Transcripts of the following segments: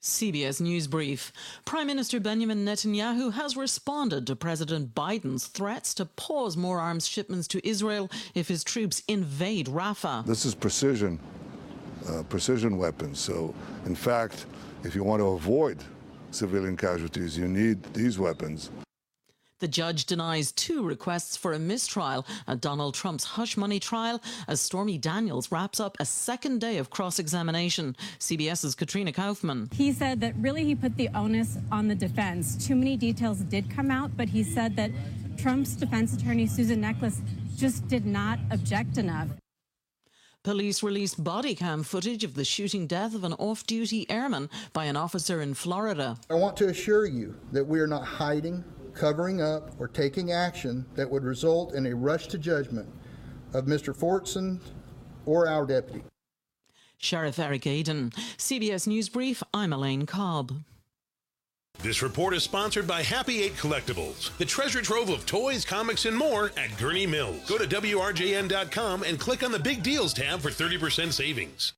CBS News Brief. Prime Minister Benjamin Netanyahu has responded to President Biden's threats to pause more arms shipments to Israel if his troops invade Rafah. This is precision weapons. So, in fact, if you want to avoid civilian casualties, you need these weapons. The judge denies 2 requests for a mistrial at Donald Trump's hush money trial as Stormy Daniels wraps up a second day of cross-examination. CBS's Katrina Kaufman. He said that really he put the onus on the defense. Too many details did come out, but he said that Trump's defense attorney, Susan Necheles, just did not object enough. Police released body cam footage of the shooting death of an off-duty airman by an officer in Florida. I want to assure you that we are not hiding, covering up, or taking action that would result in a rush to judgment of Mr. Fortson or our deputy. Sheriff Eric Aiden. CBS News Brief, I'm Elaine Cobb. This report is sponsored by Happy 8 Collectibles, the treasure trove of toys, comics, and more at Gurney Mills. Go to WRJN.com and click on the Big Deals tab for 30% savings.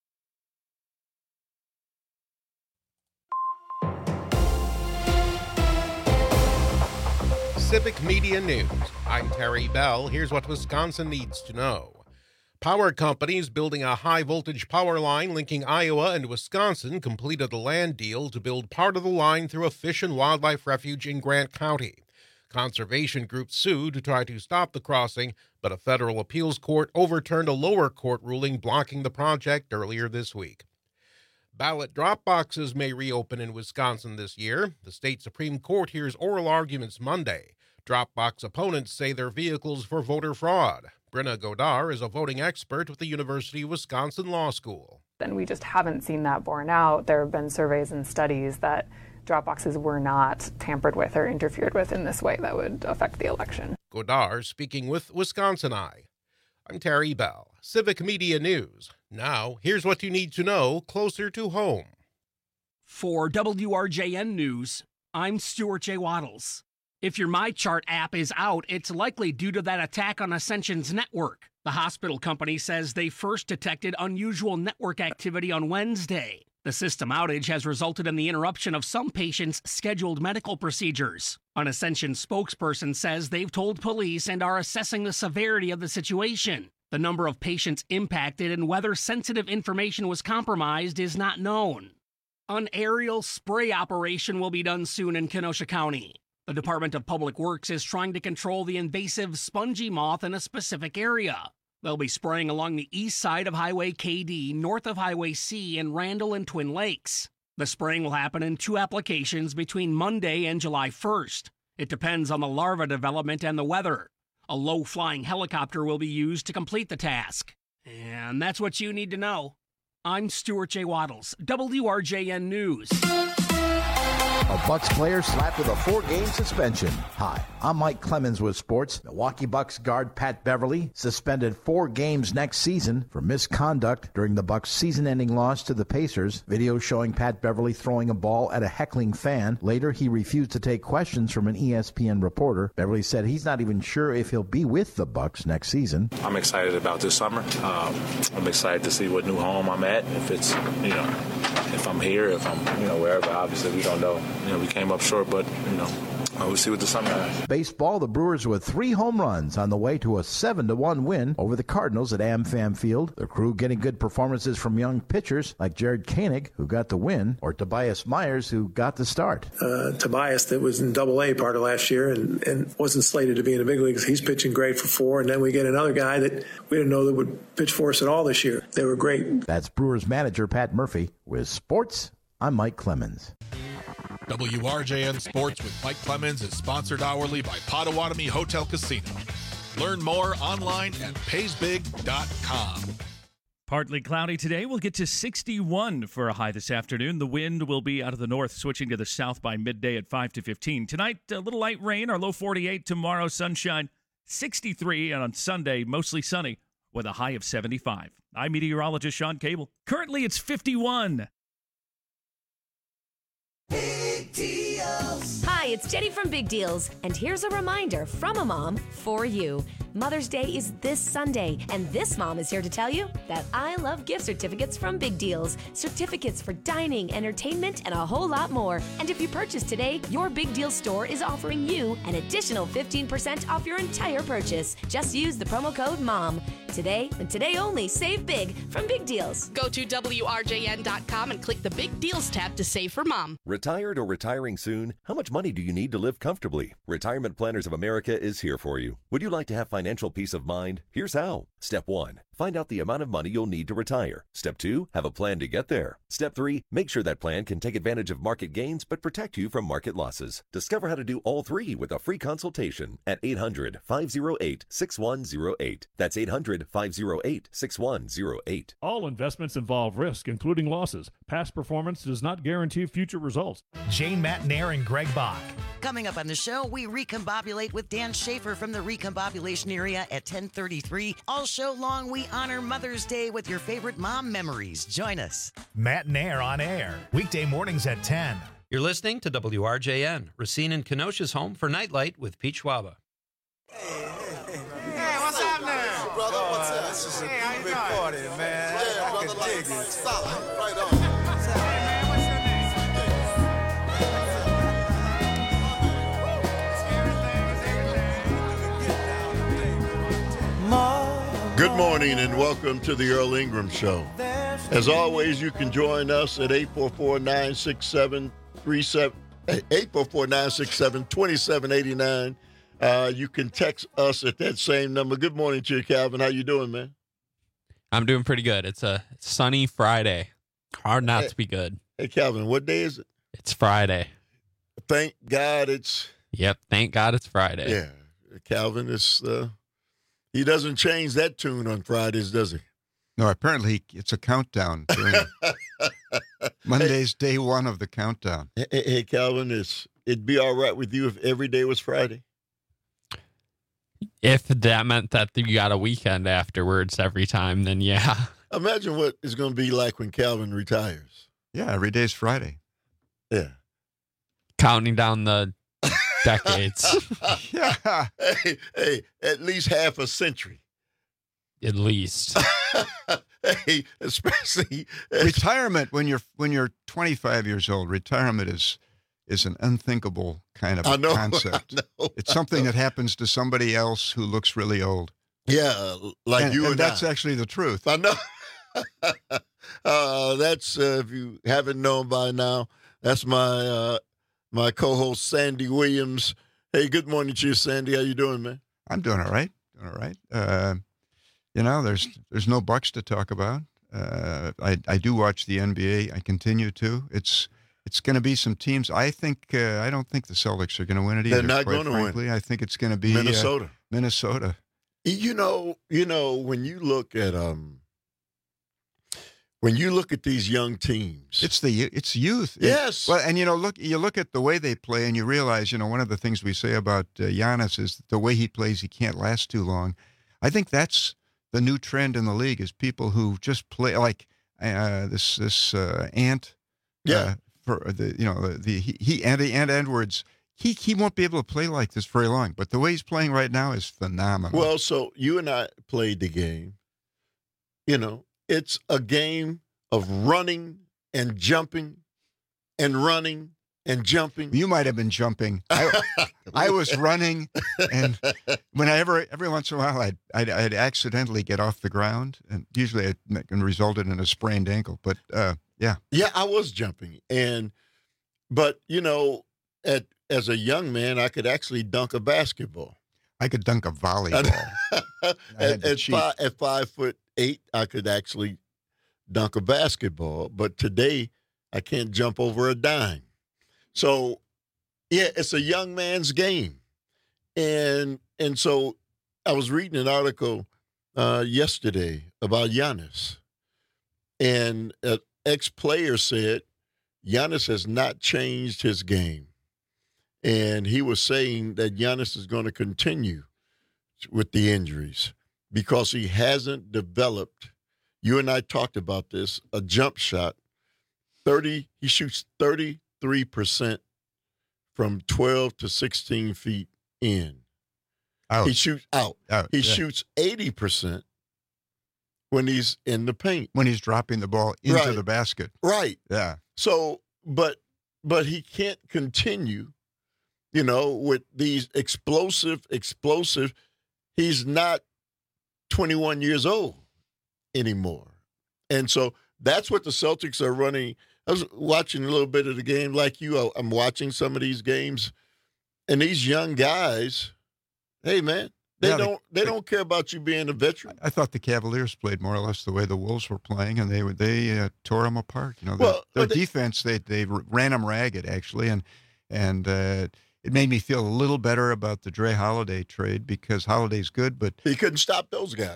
Civic Media News. I'm Terry Bell. Here's what Wisconsin needs to know. Power companies building a high-voltage power line linking Iowa and Wisconsin completed a land deal to build part of the line through a fish and wildlife refuge in Grant County. Conservation groups sued to try to stop the crossing, but a federal appeals court overturned a lower court ruling blocking the project earlier this week. Ballot drop boxes may reopen in Wisconsin this year. The state Supreme Court hears oral arguments Monday. Drop box opponents say they're vehicles for voter fraud. Brenna Godar is a voting expert with the University of Wisconsin Law School. And we just haven't seen that borne out. There have been surveys and studies that drop boxes were not tampered with or interfered with in this way that would affect the election. Godar speaking with Wisconsin Eye. I'm Terry Bell, Civic Media News. Now, here's what you need to know closer to home. For WRJN News, I'm Stuart J. Waddles. If your MyChart app is out, it's likely due to that attack on Ascension's network. The hospital company says they first detected unusual network activity on Wednesday. The system outage has resulted in the interruption of some patients' scheduled medical procedures. An Ascension spokesperson says they've told police and are assessing the severity of the situation. The number of patients impacted and whether sensitive information was compromised is not known. An aerial spray operation will be done soon in Kenosha County. The Department of Public Works is trying to control the invasive spongy moth in a specific area. They'll be spraying along the east side of Highway KD, north of Highway C in Randall and Twin Lakes. The spraying will happen in 2 applications between Monday and July 1st. It depends on the larva development and the weather. A low-flying helicopter will be used to complete the task. And that's what you need to know. I'm Stuart J. Waddles, WRJN News. A Bucks player slapped with a 4-game suspension. Hi, I'm Mike Clemens with sports. Milwaukee Bucks guard Pat Beverly suspended 4 games next season for misconduct during the Bucks' season-ending loss to the Pacers. Video showing Pat Beverly throwing a ball at a heckling fan. Later, he refused to take questions from an ESPN reporter. Beverly said he's not even sure if he'll be with the Bucks next season. I'm excited about this summer. I'm excited to see what new home I'm at. If it's, if I'm here, if I'm, wherever. Obviously, we don't know. We came up short, but, we'll see what the summer has. Baseball, the Brewers with 3 home runs on the way to a 7-1 win over the Cardinals at AmFam Field. The crew getting good performances from young pitchers like Jared Koenig, who got the win, or Tobias Myers, who got the start. Tobias, that was in Double-A part of last year and wasn't slated to be in the big leagues. He's pitching great for 4, and then we get another guy that we didn't know that would pitch for us at all this year. They were great. That's Brewers manager Pat Murphy. With sports, I'm Mike Clemens. WRJN Sports with Mike Clemens is sponsored hourly by Potawatomi Hotel Casino. Learn more online at paysbig.com. Partly cloudy today. We'll get to 61 for a high this afternoon. The wind will be out of the north, switching to the south by midday at 5 to 15. Tonight, a little light rain, our low 48. Tomorrow, sunshine, 63. And on Sunday, mostly sunny with a high of 75. I'm meteorologist Sean Cable. Currently, it's 51. Big Deals. Hi, it's Jenny from Big Deals, and here's a reminder from a mom for you. Mother's Day is this Sunday, and this mom is here to tell you that I love gift certificates from Big Deals. Certificates for dining, entertainment, and a whole lot more. And if you purchase today, your Big Deal store is offering you an additional 15% off your entire purchase. Just use the promo code MOM. Today, and today only, save big from Big Deals. Go to WRJN.com and click the Big Deals tab to save for Mom. Retired or retiring soon? How much money do you need to live comfortably? Retirement Planners of America is here for you. Would you like to have financial peace of mind? Here's how. Step 1. Find out the amount of money you'll need to retire. Step 2. Have a plan to get there. Step 3. Make sure that plan can take advantage of market gains but protect you from market losses. Discover how to do all three with a free consultation at 800-508-6108. That's 800-508-6108. All investments involve risk, including losses. Past performance does not guarantee future results. Jane Matnair and Greg Bach. Coming up on the show, we recombobulate with Dan Schaefer from the recombobulation area at 10:33. All show long, we honor Mother's Day with your favorite mom memories. Join us. Matnair on air, weekday mornings at 10. You're listening to WRJN, Racine and Kenosha's home for Nightlight with Pete Schwaba. Hey, what's up now? Brother, what's up? This is a big party, man. Yeah, I brother, like solid. Right on. Good morning and welcome to the Earl Ingram Show. As always, you can join us at 844-967-2789. You can text us at that same number. Good morning to you, Calvin. How you doing, man? I'm doing pretty good. It's a sunny Friday. Hard not to be good. Hey, Calvin, what day is it? It's Friday. Thank God it's... Yep, thank God it's Friday. Yeah, Calvin is... He doesn't change that tune on Fridays, does he? No, apparently it's a countdown. Monday's day one of the countdown. Hey, Calvin, it'd be all right with you if every day was Friday? If that meant that you got a weekend afterwards every time, then yeah. Imagine what it's going to be like when Calvin retires. Yeah, every day's Friday. Yeah. Counting down the decades. Yeah. Hey, at least half a century. At least. Hey, especially retirement when you're 25 years old. Retirement is an unthinkable kind of concept. It's something that happens to somebody else who looks really old. Yeah, like you and that's I. actually the truth. I know. That's if you haven't known by now. That's my co-host Sandy Williams. Hey, good morning to you, Sandy. How you doing, man? I'm doing all right. There's no Bucks to talk about. I do watch the NBA. I continue to. It's going to be some teams. I don't think the Celtics are going to win it either. They're not going to win. I think it's going to be Minnesota. Minnesota. You know, when you look at these young teams, it's youth. Yes. Well, and you look at the way they play, and you realize, one of the things we say about Giannis is the way he plays, he can't last too long. I think that's the new trend in the league is people who just play like this Ant. Yeah. Ant Edwards. He won't be able to play like this very long, but the way he's playing right now is phenomenal. Well, so you and I played the game. It's a game of running and jumping and running and jumping. You might have been jumping. I was running, and every once in a while I'd accidentally get off the ground, and usually it resulted in a sprained ankle. But yeah. Yeah, I was jumping, but as a young man, I could actually dunk a basketball. I could dunk a volleyball. At 5'8", I could actually dunk a basketball. But today, I can't jump over a dime. So, yeah, it's a young man's game. And so I was reading an article yesterday about Giannis. And an ex-player said Giannis has not changed his game. And he was saying that Giannis is going to continue with the injuries because he hasn't developed, you and I talked about this, a jump shot. He shoots 33% from 12 to 16 feet in. He shoots out. He shoots 80% when he's in the paint. When he's dropping the ball into the basket. Right. Yeah. So, but he can't continue, with these explosive. He's not 21 years old anymore. And so that's what the Celtics are running. I was watching a little bit of the game like you. I'm watching some of these games, and these young guys, hey, man, they don't care about you being a veteran. I thought the Cavaliers played more or less the way the Wolves were playing, and they tore them apart. Their defense, they ran them ragged, actually, and it made me feel a little better about the Dre Holiday trade because Holiday's good, but he couldn't stop those guys.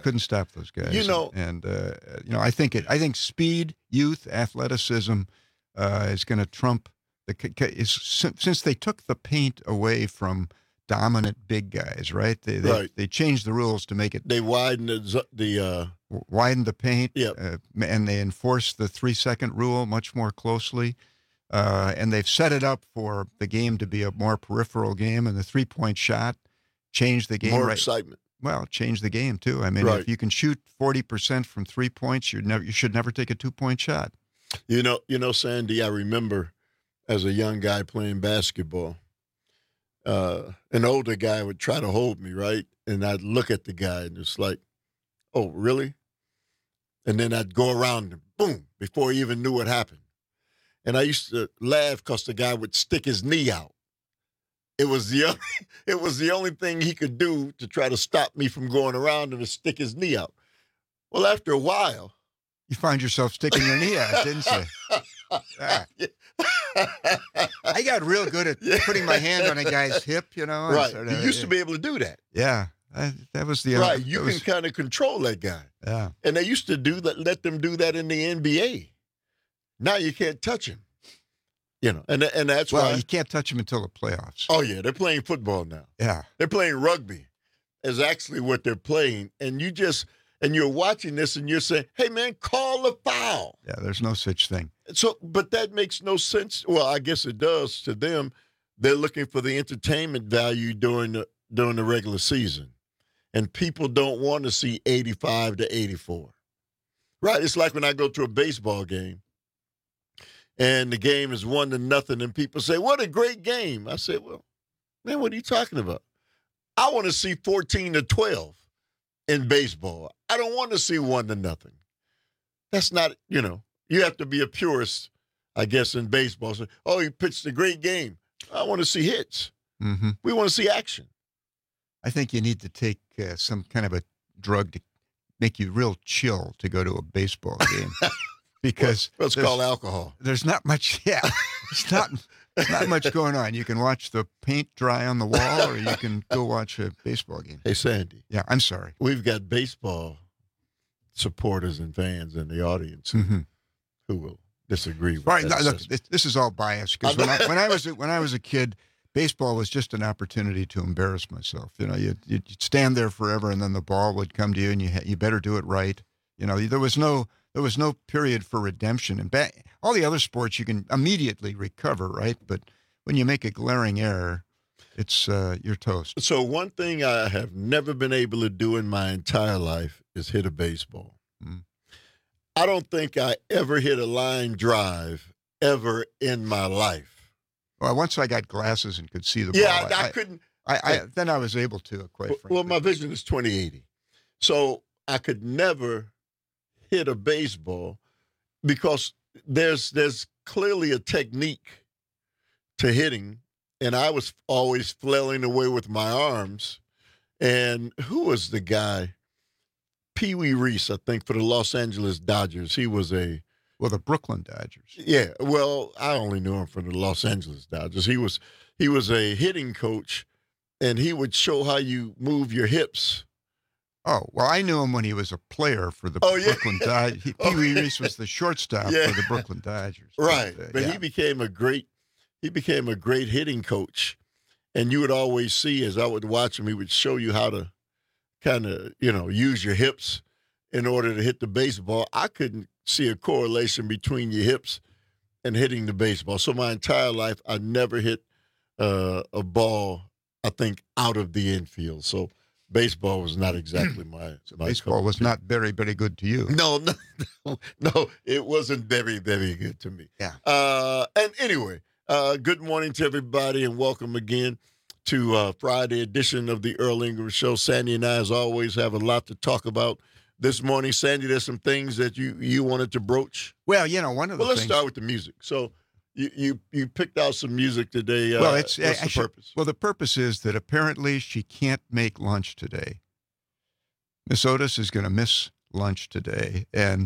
I think speed, youth, athleticism is going to trump since they took the paint away from dominant big guys, right? They changed the rules to make it. They widened widened the paint, yep. And they enforced the 3-second rule much more closely. And they've set it up for the game to be a more peripheral game, and the 3-point shot changed the game. More excitement. Well, changed the game too. I mean, if you can shoot 40% from 3 points, you should never take a 2-point shot. Sandy, I remember as a young guy playing basketball. An older guy would try to hold me, right? And I'd look at the guy and it's like, oh, really? And then I'd go around him, boom, before he even knew what happened. And I used to laugh because the guy would stick his knee out. It was the only thing he could do to try to stop me from going around him, to stick his knee out. Well, after a while, you find yourself sticking your knee out, didn't you? I got real good at putting my hand on a guy's hip, Right. You used to be able to do that. Yeah. That was the... Right. You can kind of control that guy. Yeah. And they used to let them do that in the NBA. Now you can't touch him. And that's why... Well, you can't touch him until the playoffs. Oh, yeah. They're playing football now. Yeah. They're playing rugby is actually what they're playing. And you're watching this and you're saying, hey, man, call a foul. Yeah, there's no such thing. So, but that makes no sense. Well, I guess it does to them. They're looking for the entertainment value during the regular season. And people don't want to see 85 to 84. Right? It's like when I go to a baseball game and the game is 1-0 and people say, what a great game. I say, well, man, what are you talking about? I want to see 14-12 in baseball. I don't want to see 1-0. That's not, you have to be a purist, I guess, in baseball. So, oh, he pitched a great game. I want to see hits. Mm-hmm. We want to see action. I think you need to take some kind of a drug to make you real chill to go to a baseball game. Because let's call alcohol. There's not much, it's not much going on. You can watch the paint dry on the wall, or you can go watch a baseball game. Hey, Sandy. Yeah, I'm sorry. We've got baseball supporters and fans in the audience who will disagree with that. Look, this is all biased because when I was a kid, baseball was just an opportunity to embarrass myself. You'd stand there forever, and then the ball would come to you, and you better do it right. There was no period for redemption. And all the other sports you can immediately recover, right? But when you make a glaring error, it's you're toast. So one thing I have never been able to do in my entire life is hit a baseball. I don't think I ever hit a line drive ever in my life. Well, once I got glasses and could see the ball. Yeah, I couldn't. Then I was able to, quite frankly. Well, my vision is 20/80. So I could never hit a baseball because there's clearly a technique to hitting, and I was always flailing away with my arms. And who was the guy? Pee Wee Reese, I think, for the Los Angeles Dodgers. He was the Brooklyn Dodgers. Yeah, well, I only knew him from the Los Angeles Dodgers. He was a hitting coach, and he would show how you move your hips. Oh, well, I knew him when he was a player for the Brooklyn Dodgers. Pee Wee Reese was the shortstop for the Brooklyn Dodgers. Right, but he became a great hitting coach, and you would always see, as I would watch him, he would show you how to kind of, use your hips in order to hit the baseball. I couldn't see a correlation between your hips and hitting the baseball. So my entire life, I never hit a ball, I think, out of the infield. So baseball was not exactly my baseball was not very, very good to you. No, it wasn't very, very good to me. Yeah. And anyway, good morning to everybody, and welcome again to Friday edition of the Earl Ingram Show. Sandy and I, as always, have a lot to talk about this morning. Sandy, there's some things that you wanted to broach. Well, one of the let's things. start with the music. So you picked out some music today. Well, what's the purpose? Well, the purpose is that apparently she can't make lunch today. Miss Otis is going to miss lunch today, and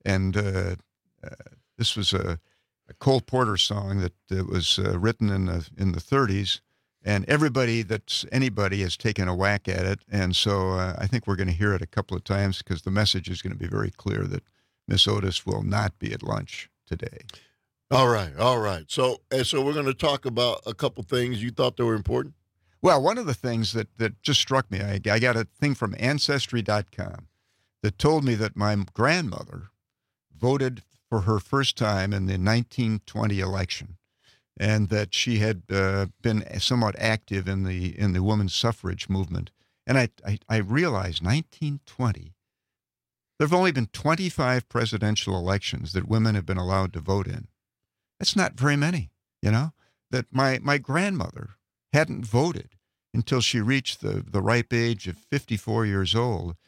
this was a Cole Porter song that was written in the 30s, and anybody has taken a whack at it, and so I think we're going to hear it a couple of times because the message is going to be very clear that Miss Otis will not be at lunch today. All right. So we're going to talk about a couple things you thought that were important. Well, one of the things that just struck me, I got a thing from Ancestry.com that told me that my grandmother voted for her first time in the 1920 election, and that she had been somewhat active in the women's suffrage movement. And I realized 1920, there have only been 25 presidential elections that women have been allowed to vote in. That's not very many, that my grandmother hadn't voted until she reached the ripe age of 54 years old,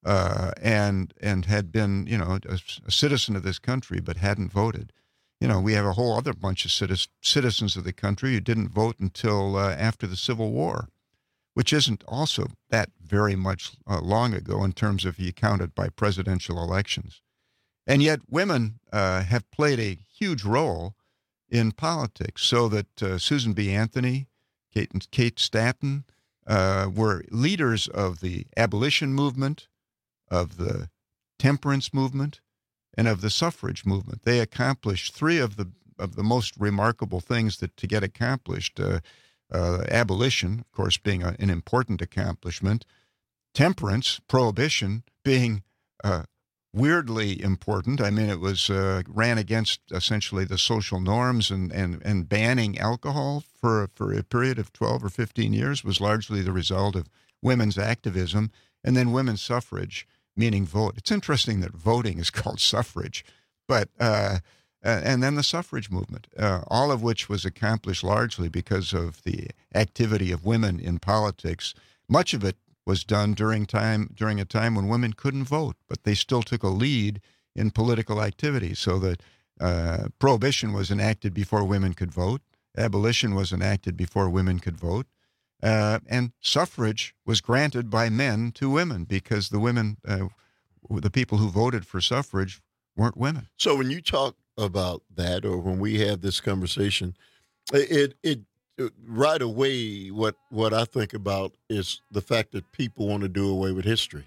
and had been, a citizen of this country, but hadn't voted. We have a whole other bunch of citizens of the country who didn't vote until after the Civil War, which isn't also that very much long ago in terms of if you count it by presidential elections. And yet women have played a huge role in politics, so that Susan B. Anthony, Kate Staton were leaders of the abolition movement, of the temperance movement, and of the suffrage movement. They accomplished three of the most remarkable things to get accomplished. Abolition, of course, being an important accomplishment. Temperance, prohibition, being weirdly important. I mean, it was ran against essentially the social norms, and banning alcohol for a period of 12 or 15 years was largely the result of women's activism. And then women's suffrage, meaning vote. It's interesting that voting is called suffrage, but and then the suffrage movement, all of which was accomplished largely because of the activity of women in politics. Much of it was done during a time when women couldn't vote, but they still took a lead in political activity. So that prohibition was enacted before women could vote, abolition was enacted before women could vote, and suffrage was granted by men to women because the women, the people who voted for suffrage, weren't women. So when you talk about that, or when we have this conversation, it right away, what I think about is the fact that people want to do away with history,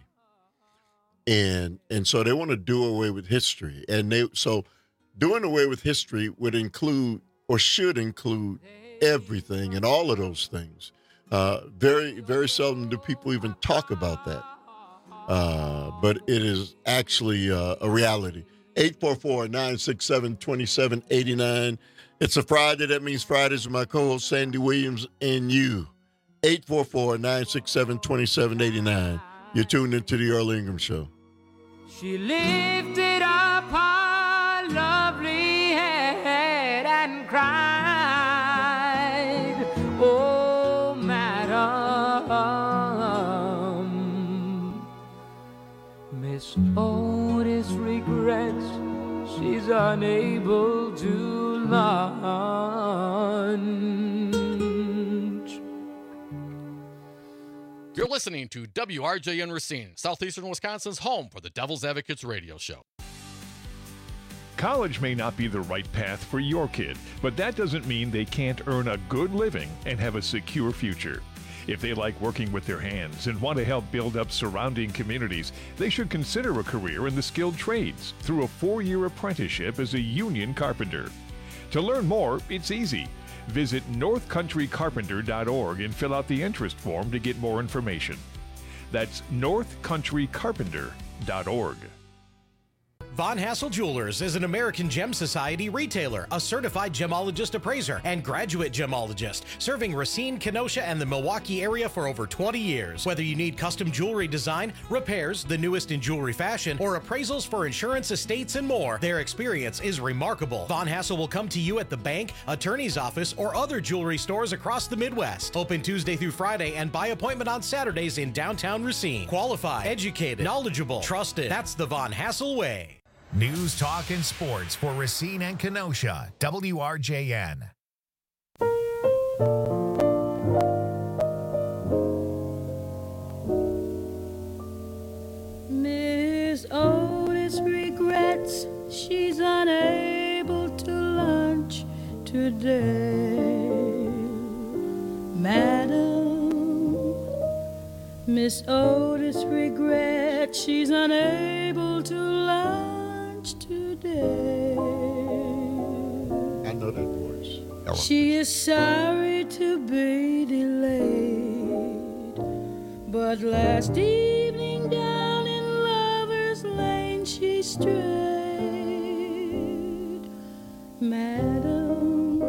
and so they want to do away with history, so doing away with history would include, or should include, everything and all of those things. Very, very seldom do people even talk about that, but it is actually a reality. 844-967-2789. It's a Friday. That means Fridays with my co-host Sandy Williams and you. 844-967-2789. You're tuned into the Earl Ingram Show. She lifted up her lovely head and cried, "Oh, madam, Miss Otis regrets she's unable to lunch." You're listening to WRJN Racine, Southeastern Wisconsin's home for the Devil's Advocates radio show. College may not be the right path for your kid, but that doesn't mean they can't earn a good living and have a secure future. If they like working with their hands and want to help build up surrounding communities, they should consider a career in the skilled trades through a 4-year apprenticeship as a union carpenter. To learn more, it's easy. Visit northcountrycarpenter.org and fill out the interest form to get more information. That's northcountrycarpenter.org. Von Hassel Jewelers is an American Gem Society retailer, a certified gemologist appraiser, and graduate gemologist, serving Racine, Kenosha, and the Milwaukee area for over 20 years. Whether you need custom jewelry design, repairs, the newest in jewelry fashion, or appraisals for insurance, estates, and more, their experience is remarkable. Von Hassel will come to you at the bank, attorney's office, or other jewelry stores across the Midwest. Open Tuesday through Friday and by appointment on Saturdays in downtown Racine. Qualified, educated, knowledgeable, trusted. That's the Von Hassel way. News, talk, and sports for Racine and Kenosha. WRJN. Miss Otis regrets she's unable to lunch today. Madam, Miss Otis regrets she's unable to lunch today. I know that voice. She is sorry to be delayed, but last evening down in Lover's Lane she strayed. Madam,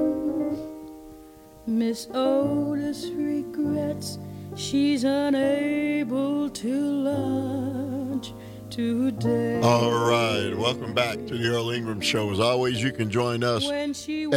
Miss Otis regrets she's unable to lunch today. All right, welcome back to the Earl Ingram Show. As always, you can join us at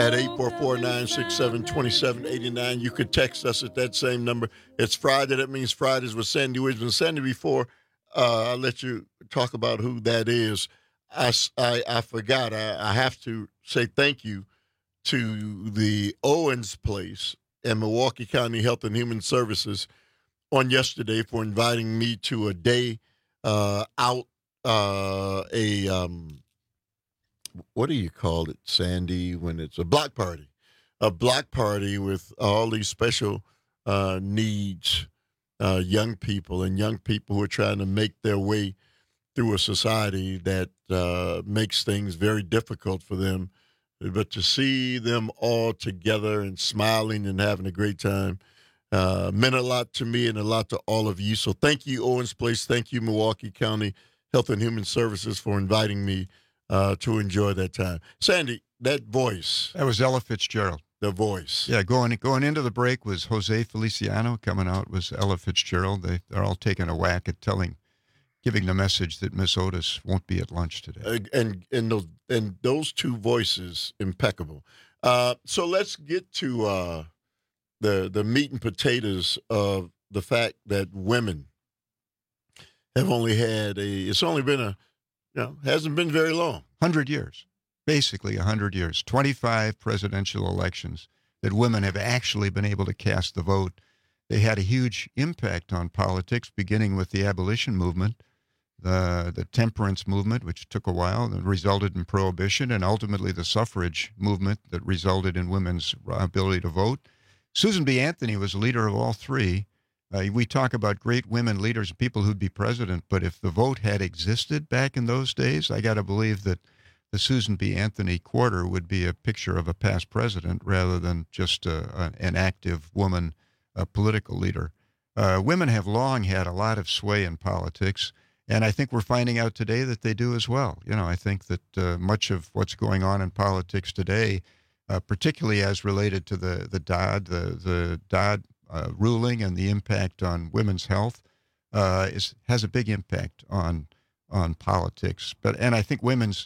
844-967-2789. You could text us at that same number. It's Friday. That means Fridays with Sandy Wisdom. Sandy, before I'll let you talk about who that is, I forgot. I have to say thank you to the Owens Place and Milwaukee County Health and Human Services on yesterday for inviting me to a day out, what do you call it, Sandy, when it's a block party with all these special needs, young people who are trying to make their way through a society that makes things very difficult for them. But to see them all together and smiling and having a great time meant a lot to me and a lot to all of you. So thank you, Owens Place. Thank you, Milwaukee County Health and Human Services, for inviting me to enjoy that time. Sandy, that voice. That was Ella Fitzgerald. The voice. Yeah, going into the break was Jose Feliciano. Coming out was Ella Fitzgerald. They're all taking a whack at giving the message that Miss Otis won't be at lunch today. And those two voices, impeccable. So let's get to the meat and potatoes of the fact that women have only had hasn't been very long. 100 years, basically 100 years, 25 presidential elections that women have actually been able to cast the vote. They had a huge impact on politics, beginning with the abolition movement, the temperance movement, which took a while, that resulted in prohibition, and ultimately the suffrage movement that resulted in women's ability to vote. Susan B. Anthony was a leader of all three. We talk about great women leaders, people who'd be president, but if the vote had existed back in those days, I got to believe that the Susan B. Anthony quarter would be a picture of a past president rather than just an active woman political leader. Women have long had a lot of sway in politics, and I think we're finding out today that they do as well. I think that much of what's going on in politics today, particularly as related to the Dodd ruling and the impact on women's health, has a big impact on politics. And I think women's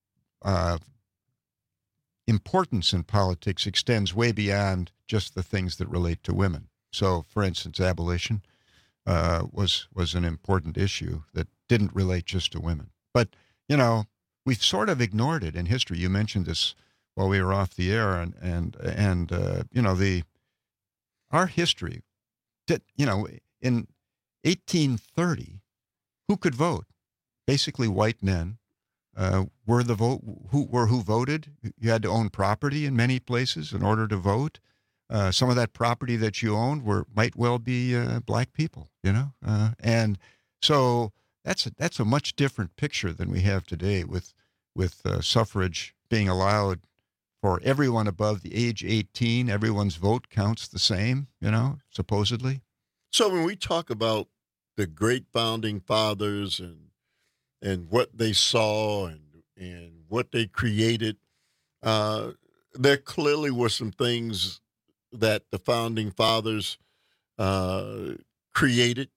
importance in politics extends way beyond just the things that relate to women. So, for instance, abolition was an important issue that didn't relate just to women. But we've sort of ignored it in history. You mentioned this while we were off the air, and our history. In 1830, who could vote? Basically, white men were the vote. Who voted? You had to own property in many places in order to vote. Some of that property that you owned might well be black people. And so that's a much different picture than we have today with suffrage being allowed for everyone above the age 18. Everyone's vote counts the same, supposedly. So when we talk about the great founding fathers and what they saw and and what they created, there clearly were some things that the founding fathers created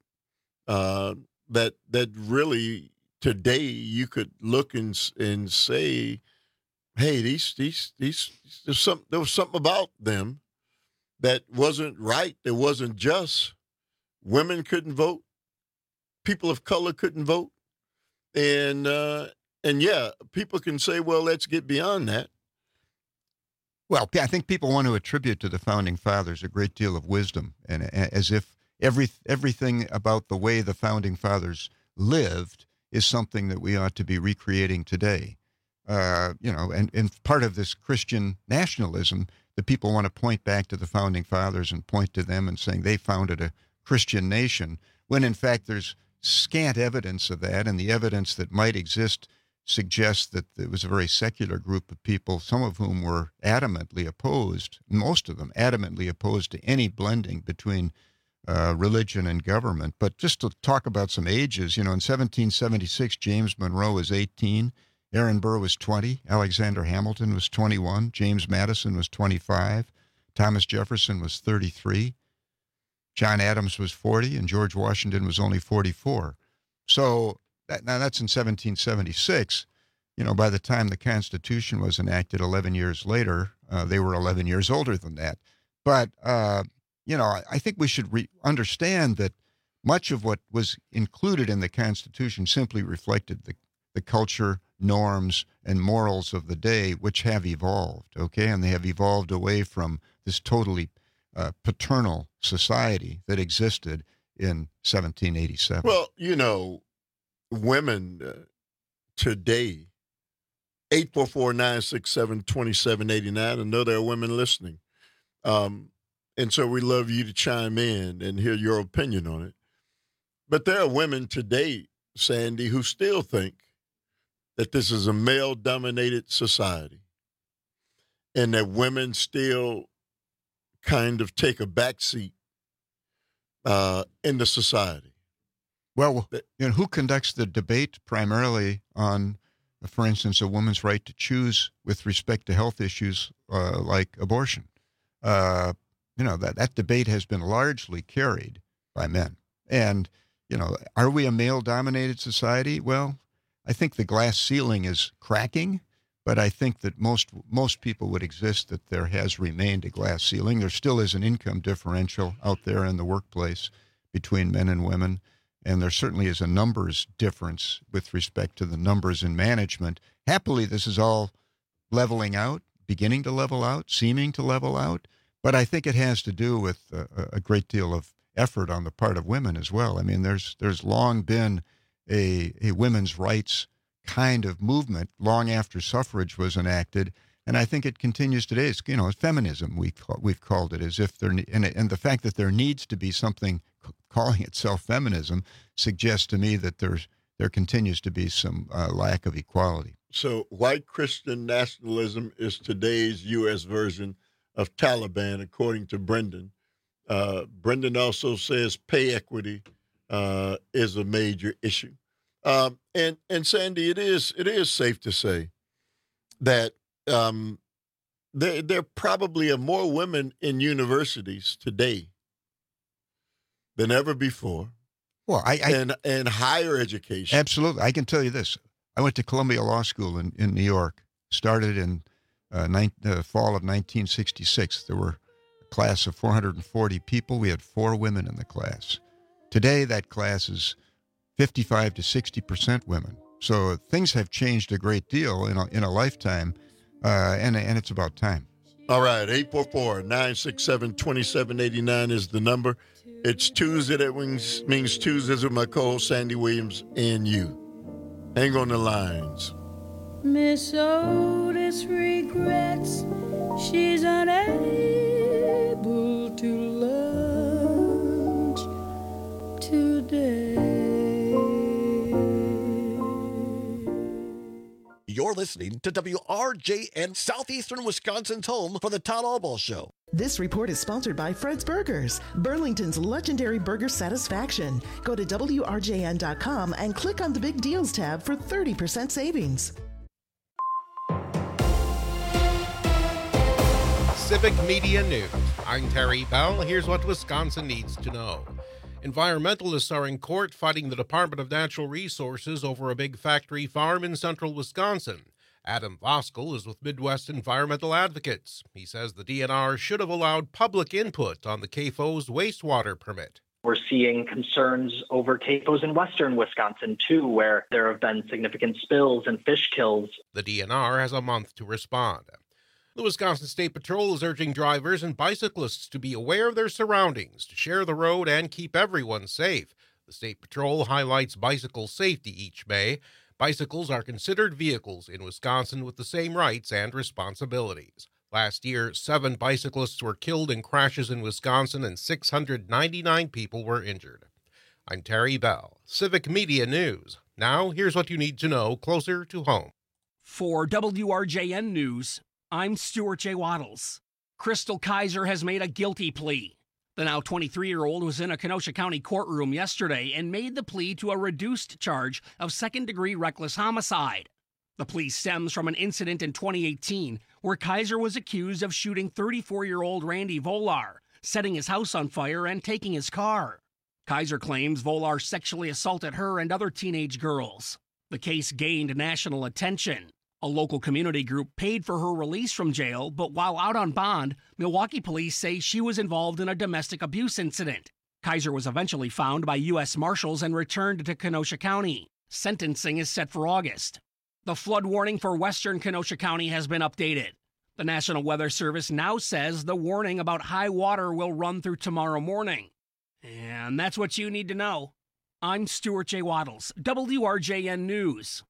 that really today you could look and say, hey, there was something about them that wasn't right, that wasn't just. Women couldn't vote, people of color couldn't vote, and yeah, people can say, well, let's get beyond that. Well, I think people want to attribute to the founding fathers a great deal of wisdom, and as if everything about the way the founding fathers lived is something that we ought to be recreating today. And part of this Christian nationalism, the people want to point back to the founding fathers and point to them and saying they founded a Christian nation, when in fact there's scant evidence of that, and the evidence that might exist suggests that it was a very secular group of people, some of whom were adamantly opposed, most of them adamantly opposed to any blending between religion and government. But just to talk about some ages, in 1776, James Monroe was 18, Aaron Burr was 20, Alexander Hamilton was 21, James Madison was 25, Thomas Jefferson was 33, John Adams was 40, and George Washington was only 44. So now that's in 1776. By the time the Constitution was enacted 11 years later, they were 11 years older than that. But, I think we should understand that much of what was included in the Constitution simply reflected the culture, norms, and morals of the day, which have evolved, okay? And they have evolved away from this totally paternal society that existed in 1787. Well, women today, 844-967-2789, I know there are women listening. And so we love you to chime in and hear your opinion on it. But there are women today, Sandy, who still think that this is a male-dominated society and that women still kind of take a backseat in the society. Well, who conducts the debate primarily on, for instance, a woman's right to choose with respect to health issues like abortion? That debate has been largely carried by men. And, are we a male-dominated society? Well, I think the glass ceiling is cracking, but I think that most people would exist that there has remained a glass ceiling. There still is an income differential out there in the workplace between men and women, and there certainly is a numbers difference with respect to the numbers in management. Happily, this is all leveling out, beginning to level out, seeming to level out, but I think it has to do with a great deal of effort on the part of women as well. I mean, there's long been a women's rights kind of movement long after suffrage was enacted, and I think it continues today. It's feminism we've called it, as if there and the fact that there needs to be something calling itself feminism suggests to me that there continues to be some lack of equality. So white Christian nationalism is today's U.S. version of Taliban, according to Brendan. Brendan also says pay equity is a major issue. And Sandy, it is safe to say that there probably are more women in universities today than ever before. Well, and higher education. Absolutely. I can tell you this. I went to Columbia Law School in New York, started in the fall of 1966. There were a class of 440 people. We had 4 women in the class. Today, that class is 55 to 60% women. So things have changed a great deal in a lifetime, and it's about time. All right, 844-967-2789 is the number. It's Tuesday. That means Tuesdays with my co-host Sandy Williams and you. Hang on the lines. Miss Otis regrets she's unable to lunch today. You're listening to WRJN, Southeastern Wisconsin's home for the Todd Albaugh Show. This report is sponsored by Fred's Burgers, Burlington's legendary burger satisfaction. Go to WRJN.com and click on the Big Deals tab for 30% savings. Civic Media News. I'm Terry Bell. Here's what Wisconsin needs to know. Environmentalists are in court fighting the Department of Natural Resources over a big factory farm in central Wisconsin. Adam Voskel is with Midwest Environmental Advocates. He says the DNR should have allowed public input on the CAFO's wastewater permit. We're seeing concerns over CAFOs in western Wisconsin, too, where there have been significant spills and fish kills. The DNR has a month to respond. The Wisconsin State Patrol is urging drivers and bicyclists to be aware of their surroundings, to share the road, and keep everyone safe. The State Patrol highlights bicycle safety each May. Bicycles are considered vehicles in Wisconsin with the same rights and responsibilities. Last year, 7 bicyclists were killed in crashes in Wisconsin and 699 people were injured. I'm Terry Bell, Civic Media News. Now, here's what you need to know closer to home. For WRJN News, I'm Stuart J. Waddles. Crystal Kaiser has made a guilty plea. The now 23-year-old was in a Kenosha County courtroom yesterday and made the plea to a reduced charge of second-degree reckless homicide. The plea stems from an incident in 2018 where Kaiser was accused of shooting 34-year-old Randy Volar, setting his house on fire and taking his car. Kaiser claims Volar sexually assaulted her and other teenage girls. The case gained national attention. A local community group paid for her release from jail, but while out on bond, Milwaukee police say she was involved in a domestic abuse incident. Kaiser was eventually found by U.S. Marshals and returned to Kenosha County. Sentencing is set for August. The flood warning for western Kenosha County has been updated. The National Weather Service now says the warning about high water will run through tomorrow morning. And that's what you need to know. I'm Stuart J. Waddles, WRJN News.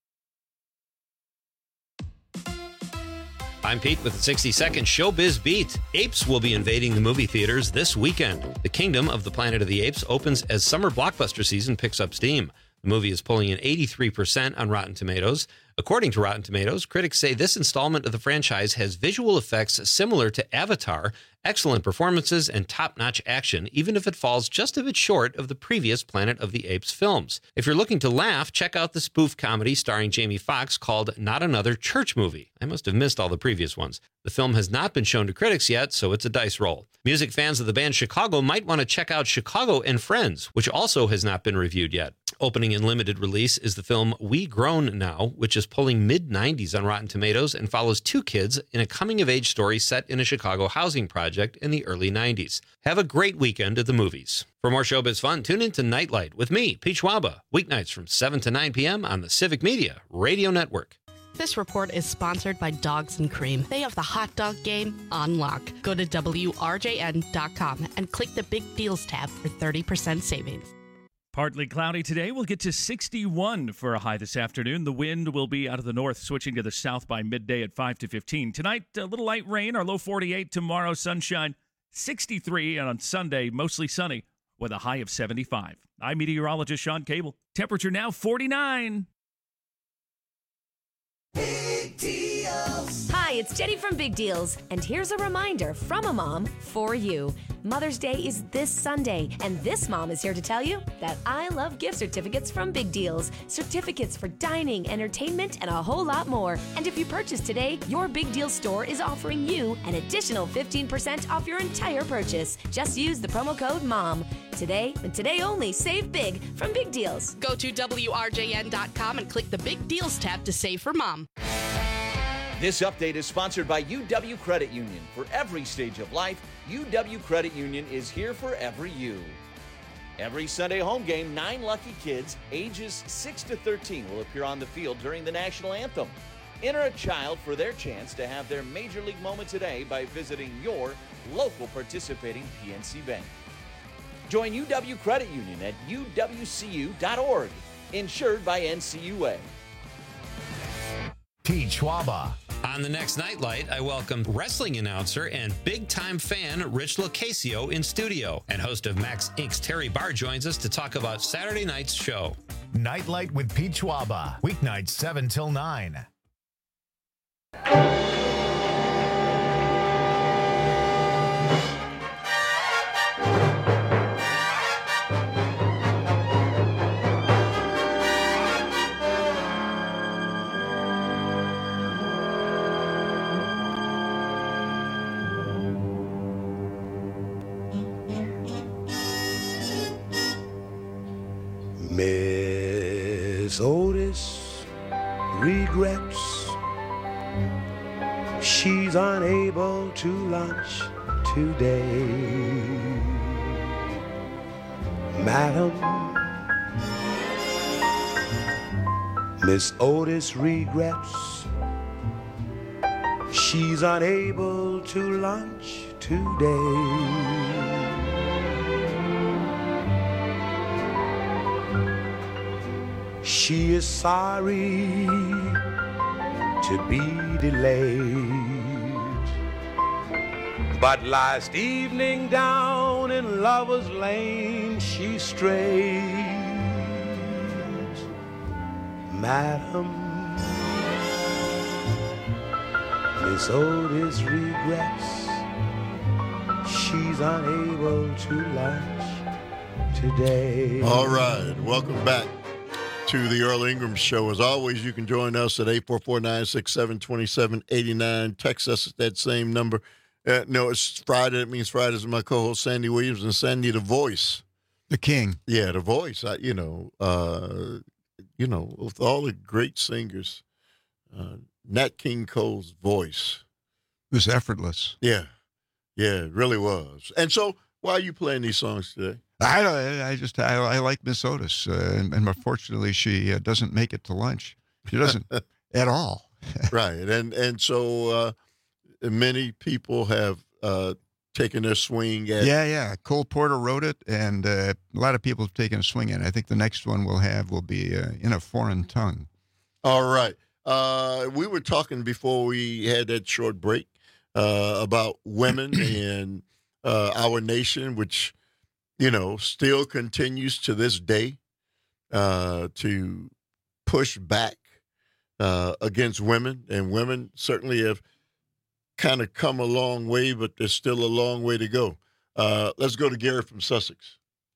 I'm Pete with the 60-second Showbiz Beat. Apes will be invading the movie theaters this weekend. The Kingdom of the Planet of the Apes opens as summer blockbuster season picks up steam. The movie is pulling in 83% on Rotten Tomatoes. According to Rotten Tomatoes, critics say this installment of the franchise has visual effects similar to Avatar, excellent performances, and top-notch action, even if it falls just a bit short of the previous Planet of the Apes films. If you're looking to laugh, check out the spoof comedy starring Jamie Foxx called Not Another Church Movie. I must have missed all the previous ones. The film has not been shown to critics yet, so it's a dice roll. Music fans of the band Chicago might want to check out Chicago and Friends, which also has not been reviewed yet. Opening in limited release is the film We Grown Now, which is pulling mid-90s on Rotten Tomatoes and follows 2 kids in a coming-of-age story set in a Chicago housing project in the early 90s. Have a great weekend at the movies. For more showbiz fun, tune in to Nightlight with me, Pete Schwaba, weeknights from 7 to 9 p.m. on the Civic Media Radio Network. This report is sponsored by Dogs and Cream. They have the hot dog game on lock. Go to WRJN.com and click the Big Deals tab for 30% savings. Partly cloudy today. We'll get to 61 for a high this afternoon. The wind will be out of the north, switching to the south by midday at 5 to 15. Tonight, a little light rain, our low 48. Tomorrow, sunshine, 63. And on Sunday, mostly sunny with a high of 75. I'm meteorologist Sean Cable. Temperature now 49. Big Deals. Hi, it's Jenny from Big Deals, and here's a reminder from a mom for you. Mother's Day is this Sunday, and this mom is here to tell you that I love gift certificates from Big Deals. Certificates for dining, entertainment, and a whole lot more. And if you purchase today, your Big Deal store is offering you an additional 15% off your entire purchase. Just use the promo code MOM. Today, and today only, save big from Big Deals. Go to WRJN.com and click the Big Deals tab to save for Mom. This update is sponsored by UW Credit Union. For every stage of life, UW Credit Union is here for every you. Every Sunday home game, 9 lucky kids ages 6 to 13 will appear on the field during the national anthem. Enter a child for their chance to have their major league moment today by visiting your local participating PNC Bank. Join UW Credit Union at uwcu.org, insured by NCUA. Pete Schwaba. On the next Nightlight, I welcome wrestling announcer and big-time fan Rich Locasio in studio. And host of Max Inc.'s Terry Barr joins us to talk about Saturday night's show. Nightlight with Pete Schwaba. Weeknights 7 till 9. Miss Otis regrets she's unable to lunch today. Madam, Miss Otis regrets she's unable to lunch today. She is sorry to be delayed, but last evening down in Lover's Lane she strayed. Madam, Miss Otis regrets she's unable to lunch today. All right, welcome back to the Earl Ingram Show. As always, you can join us at 844-967-2789. Text us at that same number. No, it's Friday. That means Fridays with my co-host Sandy Williams, and Sandy, the voice. The king. Yeah, the voice. With all the great singers, Nat King Cole's voice. It was effortless. Yeah, it really was. And so, why are you playing these songs today? I like Miss Otis, and unfortunately, she doesn't make it to lunch. She doesn't at all. Right, and so many people have taken their swing at. Yeah. Cole Porter wrote it, and a lot of people have taken a swing at it. I think the next one will be In a Foreign Tongue. All right. We were talking before we had that short break about women and our nation, which, still continues to this day to push back against women. And women certainly have kind of come a long way, but there's still a long way to go. Let's go to Gary from Sussex.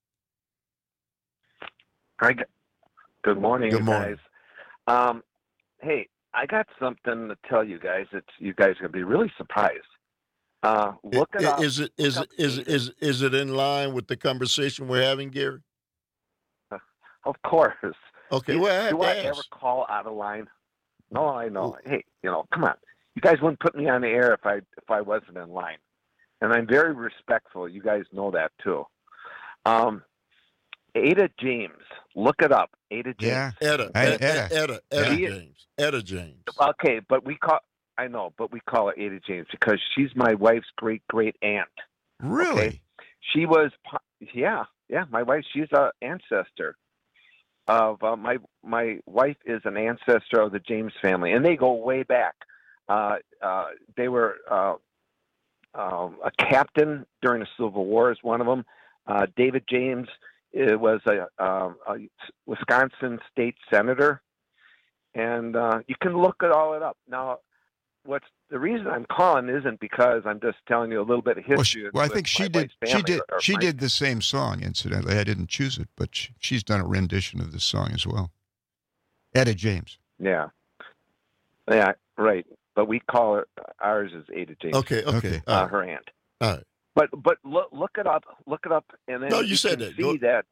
Hi. Good morning, Good morning. guys. Hey, I got something to tell you guys. You guys are going to be really surprised. Look it up. Is it in line with the conversation we're having, Gary? Of course. Okay. Do I ever call out of line? No, I know. Hey, come on. You guys wouldn't put me on the air if I wasn't in line, and I'm very respectful. You guys know that too. Ada James. Look it up. Ada James. Yeah. Etta James. Okay, but we call her Ada James because she's my wife's great aunt. Really? Okay? She was, my wife. She's an ancestor of my wife is an ancestor of the James family, and they go way back. They were a captain during the Civil War is one of them. David James was a Wisconsin state senator, and you can look it all up. Now, the reason I'm calling isn't because I'm just telling you a little bit of history. Well, I think she did. She did the same song. Incidentally, I didn't choose it, but she's done a rendition of this song as well. Etta James. Yeah, right. But we call her, ours is Ada James. Okay. Her aunt. All right. But look it up, and then you said that. See that.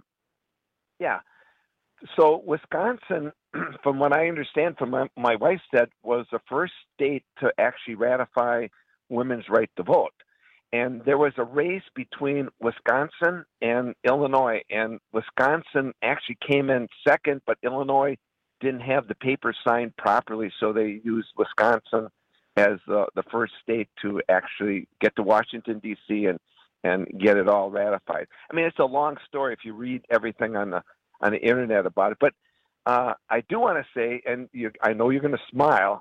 So Wisconsin, from what I understand, from my wife said, was the first state to actually ratify women's right to vote. And there was a race between Wisconsin and Illinois, and Wisconsin actually came in second, but Illinois didn't have the papers signed properly, so they used Wisconsin as the first state to actually get to Washington, D.C. and get it all ratified. I mean, it's a long story if you read everything on the internet about it. But I do want to say, and I know you're going to smile,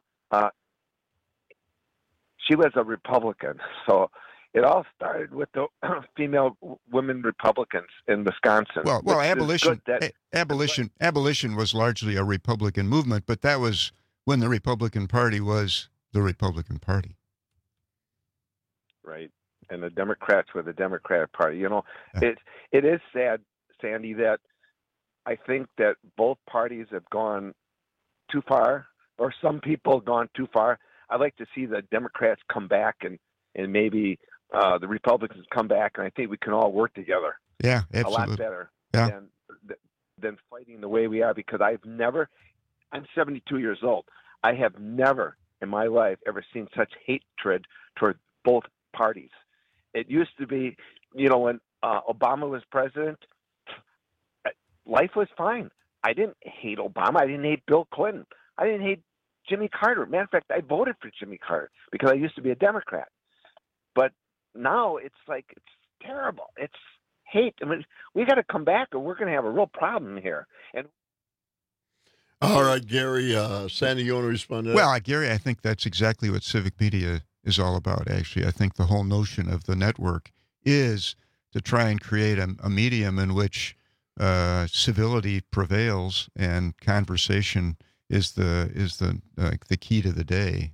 she was a Republican. So it all started with the female women Republicans in Wisconsin. Well, abolition was largely a Republican movement, but that was when the Republican Party was the Republican Party. Right. And the Democrats were the Democratic Party. It is sad, Sandy, that I think that both parties have gone too far, or some people have gone too far. I'd like to see the Democrats come back and maybe the Republicans come back, and I think we can all work together. Yeah, absolutely. A lot better. Yeah. than fighting the way we are, because I'm 72 years old. I have never in my life ever seen such hatred toward both parties. It used to be, when Obama was president, life was fine. I didn't hate Obama. I didn't hate Bill Clinton. I didn't hate Jimmy Carter. Matter of fact, I voted for Jimmy Carter because I used to be a Democrat. But now it's terrible. It's hate. I mean, we got to come back, or we're going to have a real problem here. And all right, Gary, Sandy, you want to respond to that? Well, Gary, I think that's exactly what civic media is all about, actually. I think the whole notion of the network is to try and create a medium in which civility prevails and conversation is the key to the day.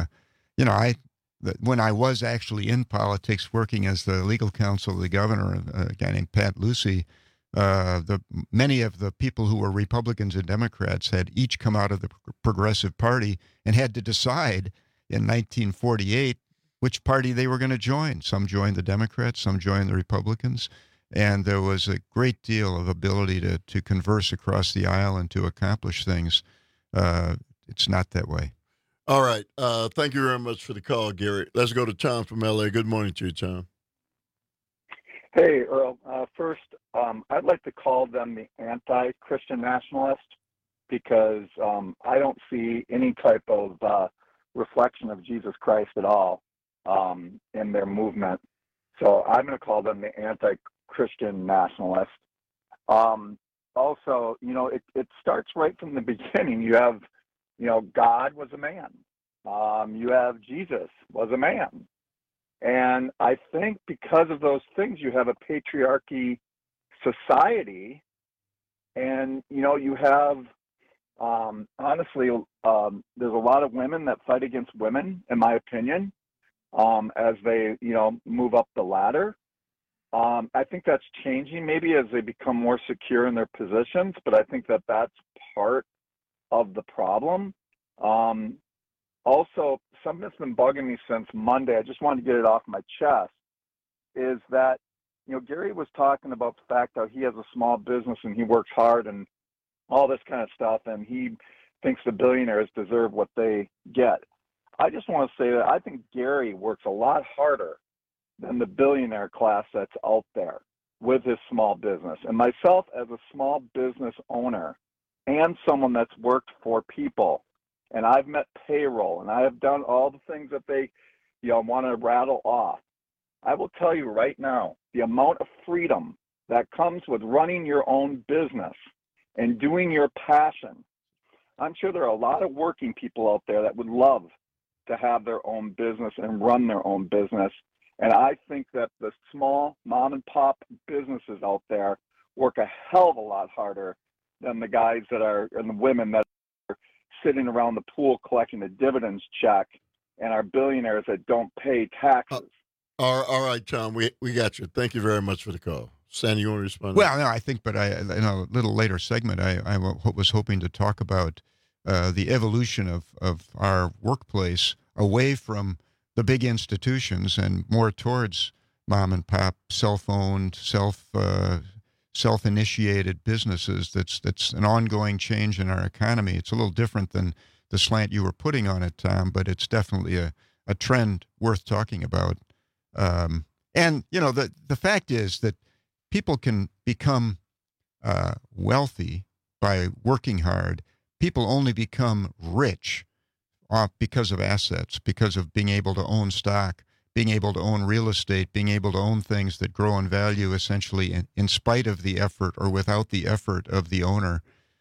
When I was actually in politics, working as the legal counsel of the governor, a guy named Pat Lucy, many of the people who were Republicans and Democrats had each come out of the Progressive Party and had to decide in 1948 which party they were going to join. Some joined the Democrats, some joined the Republicans, and there was a great deal of ability to converse across the aisle and to accomplish things. It's not that way. All right. Thank you very much for the call, Gary. Let's go to Tom from L.A. Good morning to you, Tom. Hey, Earl. First, I'd like to call them the anti-Christian nationalist because I don't see any type of reflection of Jesus Christ at all in their movement. So I'm going to call them the anti-Christian nationalist. Also, it starts right from the beginning. You have, God was a man. You have Jesus was a man. And I think because of those things, you have a patriarchy society, and you have honestly, there's a lot of women that fight against women, in my opinion, as they move up the ladder. I think that's changing maybe as they become more secure in their positions, but I think that that's part of the problem. Also, something that's been bugging me since Monday, I just wanted to get it off my chest, is that, Gary was talking about the fact that he has a small business and he works hard and all this kind of stuff, and he thinks the billionaires deserve what they get. I just want to say that I think Gary works a lot harder than the billionaire class that's out there with his small business. And myself, as a small business owner and someone that's worked for people, and I've met payroll, and I have done all the things that they, want to rattle off. I will tell you right now, the amount of freedom that comes with running your own business and doing your passion. I'm sure there are a lot of working people out there that would love to have their own business and run their own business. And I think that the small mom and pop businesses out there work a hell of a lot harder than the guys and the women that are sitting around the pool collecting the dividends check and are billionaires that don't pay taxes. All right, Tom, we got you. Thank you very much for the call. Sandy, you want to respond? Well, no, I think, but in a little later segment, I was hoping to talk about the evolution of our workplace away from the big institutions and more towards mom and pop, self-owned, self-initiated businesses. That's an ongoing change in our economy. It's a little different than the slant you were putting on it, Tom, but it's definitely a trend worth talking about. And the fact is that people can become wealthy by working hard. People only become rich because of assets, because of being able to own stock, being able to own real estate, being able to own things that grow in value essentially in spite of the effort or without the effort of the owner.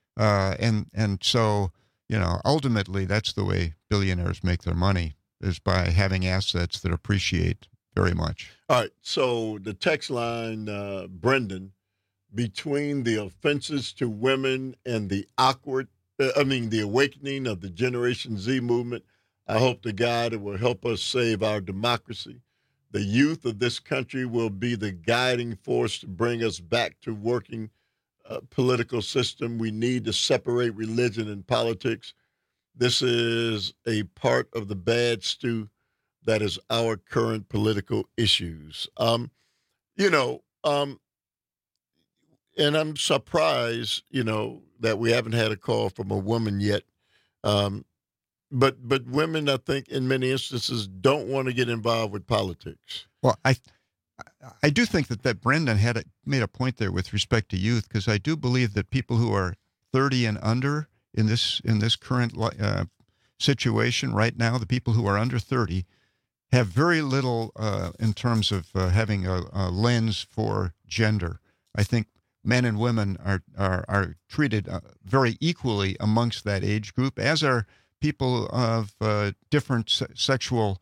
And so, ultimately that's the way billionaires make their money, is by having assets that appreciate very much. All right. So the text line, Brendan, between the offenses to women and the the awakening of the Generation Z movement, I hope to God it will help us save our democracy. The youth of this country will be the guiding force to bring us back to working political system. We need to separate religion and politics. This is a part of the bad stew that is our current political issues. and I'm surprised, that we haven't had a call from a woman yet. But women, I think, in many instances, don't want to get involved with politics. Well, I do think that Brendan made a point there with respect to youth, because I do believe that people who are 30 and under in this current situation right now, the people who are under 30, have very little in terms of having a lens for gender. I think men and women are treated very equally amongst that age group, as are people of different sexual.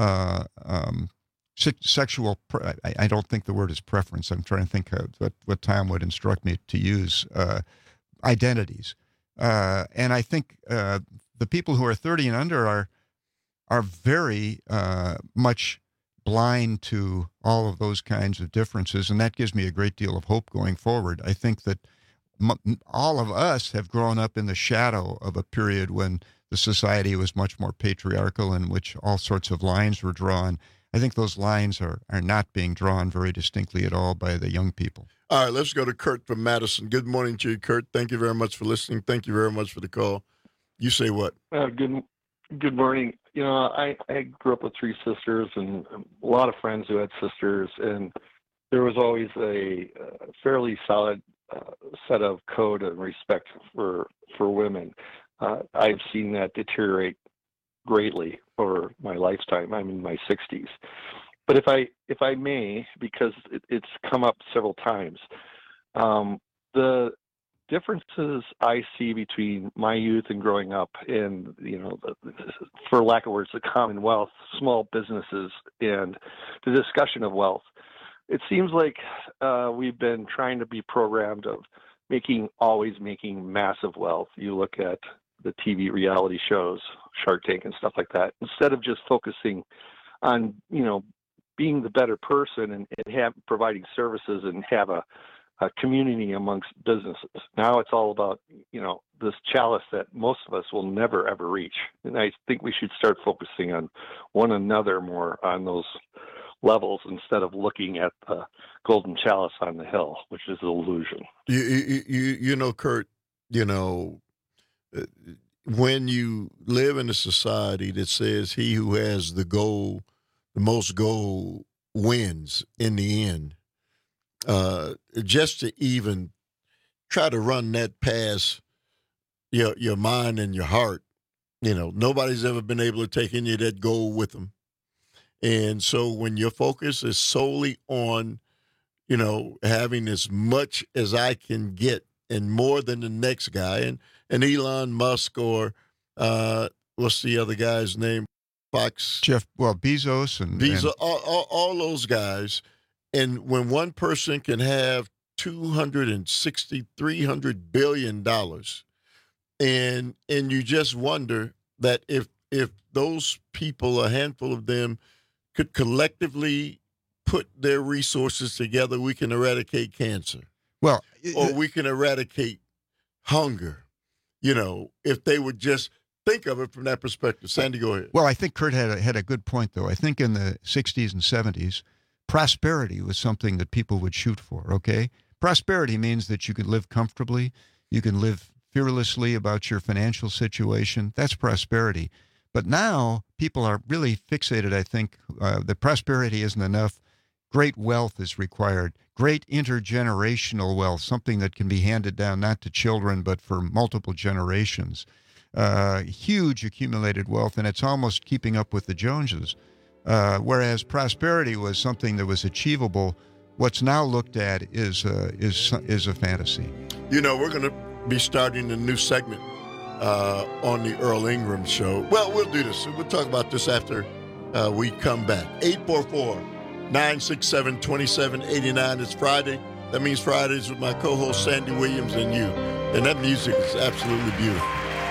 I don't think the word is preference. I'm trying to think what Tom would instruct me to use. Identities, and I think the people who are 30 and under are very much blind to all of those kinds of differences, and that gives me a great deal of hope going forward. I think that all of us have grown up in the shadow of a period when the society was much more patriarchal, in which all sorts of lines were drawn. I think those lines are not being drawn very distinctly at all by the young people. All right, let's go to Kurt from Madison. Good morning to you, Kurt. Thank you very much for listening. Thank you very much for the call. You say what? Good morning. I grew up with 3 sisters and a lot of friends who had sisters, and there was always a fairly solid set of code and respect for women. I've seen that deteriorate greatly over my lifetime. I'm in my 60s. But if I may, because it's come up several times, the differences I see between my youth and growing up and, for lack of words, the Commonwealth, small businesses, and the discussion of wealth, it seems like we've been trying to be programmed of always making massive wealth. You look at the TV reality shows, Shark Tank and stuff like that, instead of just focusing on, being the better person and providing services and have a community amongst businesses. Now it's all about, this chalice that most of us will never, ever reach. And I think we should start focusing on one another more on those levels instead of looking at the golden chalice on the hill, which is an illusion. Kurt, when you live in a society that says he who has the most gold wins in the end, just to even try to run that past your mind and your heart, nobody's ever been able to take any of that gold with them. And so when your focus is solely on, having as much as I can get and more than the next guy, and Elon Musk or what's the other guy's name? Fox? Bezos and all those guys. And when one person can have $260-300 billion, and you just wonder that if those people, a handful of them, could collectively put their resources together, we can eradicate cancer. Well, or we can eradicate hunger. If they would just think of it from that perspective. Sandy, go ahead. Well, I think Kurt had a good point, though. I think in the 60s and 70s, prosperity was something that people would shoot for, okay? Prosperity means that you can live comfortably, you can live fearlessly about your financial situation. That's prosperity. But now people are really fixated, I think, that prosperity isn't enough. Great wealth is required. Great intergenerational wealth, something that can be handed down not to children but for multiple generations. Huge accumulated wealth, and it's almost keeping up with the Joneses. Whereas prosperity was something that was achievable, what's now looked at is a fantasy. We're going to be starting a new segment on the Earl Ingram Show. Well, we'll do this. We'll talk about this after we come back. 844-967-2789. It's Friday. That means Fridays with my co-host Sandy Williams and you. And that music is absolutely beautiful.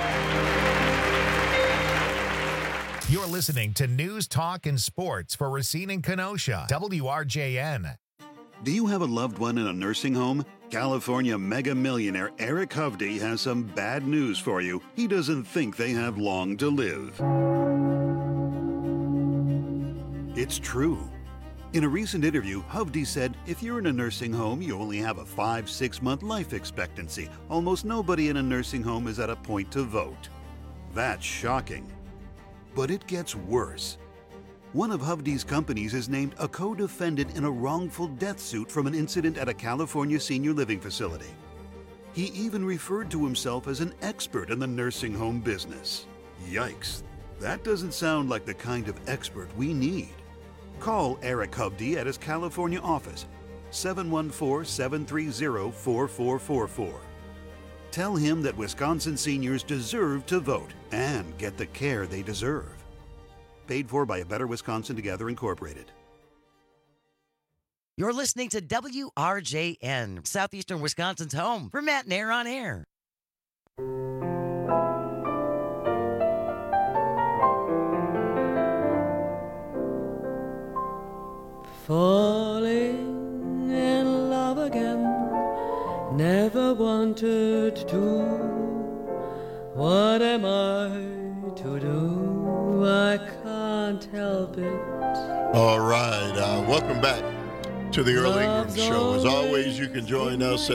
You're listening to News, Talk, and Sports for Racine and Kenosha, WRJN. Do you have a loved one in a nursing home? California mega millionaire Eric Hovde has some bad news for you. He doesn't think they have long to live. It's true. In a recent interview, Hovde said, if you're in a nursing home, you only have a 5-6 month life expectancy. Almost nobody in a nursing home is at a point to vote. That's shocking. But it gets worse. One of Hovde's companies is named a co-defendant in a wrongful death suit from an incident at a California senior living facility. He even referred to himself as an expert in the nursing home business. Yikes. That doesn't sound like the kind of expert we need. Call Eric Hovde at his California office, 714-730-4444. Tell him that Wisconsin seniors deserve to vote and get the care they deserve. Paid for by A Better Wisconsin Together, Incorporated. You're listening to WRJN, Southeastern Wisconsin's home for Matt and Air on Air. Falling in love again, never wanted to. What am I to do? I can't help it. All right, welcome back to the Earl Ingram Show. As always, you can join us at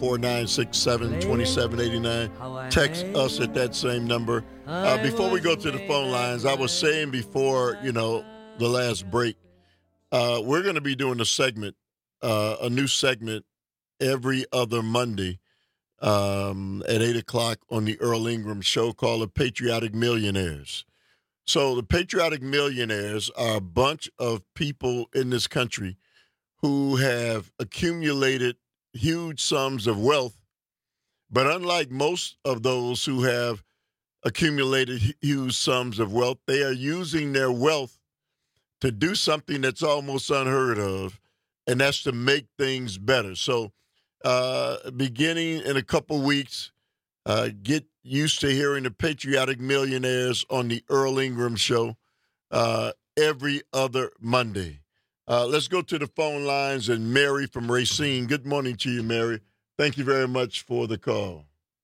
844-967-2789. Text us at that same number. Before we go to the phone lines, I was saying before, the last break, we're going to be doing a new segment every other Monday at 8 o'clock on the Earl Ingram Show called The Patriotic Millionaires. So the Patriotic Millionaires are a bunch of people in this country who have accumulated huge sums of wealth. But unlike most of those who have accumulated huge sums of wealth, they are using their wealth to do something that's almost unheard of, and that's to make things better. So beginning in a couple weeks, get used to hearing the Patriotic Millionaires on the Earl Ingram Show every other Monday. Let's go to the phone lines, and Mary from Racine. Good morning to you, Mary. Thank you very much for the call.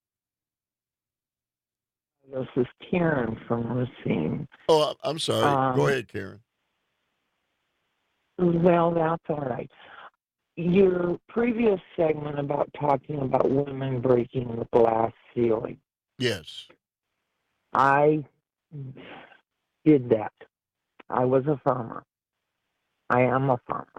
This is Karen from Racine. Oh, I'm sorry. Go ahead, Karen. Well, that's all right. Your previous segment about talking about women breaking the glass ceiling. Yes. I did that. I was a farmer. I am a farmer.